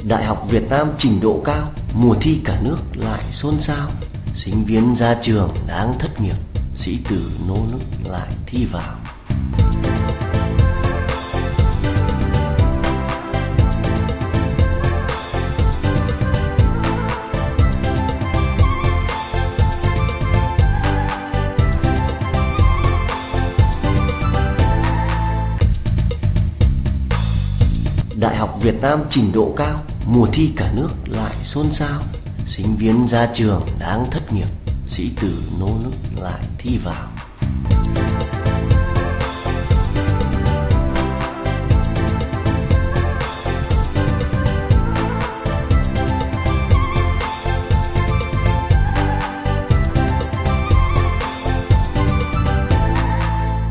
Đại học Việt Nam trình độ cao, mùa thi cả nước lại xôn xao. Sinh viên ra trường đang thất nghiệp, sĩ tử nô nức lại thi vào. Đại học Việt Nam trình độ cao, mùa thi cả nước lại xôn xao. Sinh viên ra trường đang thất nghiệp, sĩ tử nô nức lại thi vào.